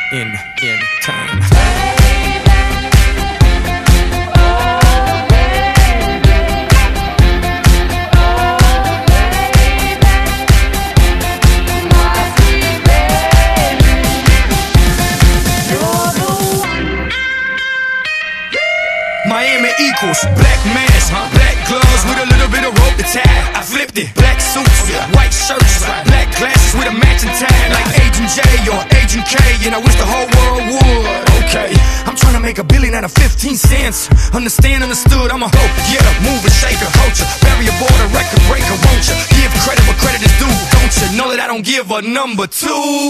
in time. Miami equals black mask, black gloves with a little bit of rope to tie. I flipped it, black suits, white shirts, black glasses with a matching tie, like Agent J or Agent K, and I wish the whole world would. Okay, I'm trying to make $1 billion out of 15 cents. Understand, understood, I'm a hoe, getter, mover, shaker, culture, barrier border, record breaker, won't you? Give credit where credit is due, don't you? Know that I don't give a number two.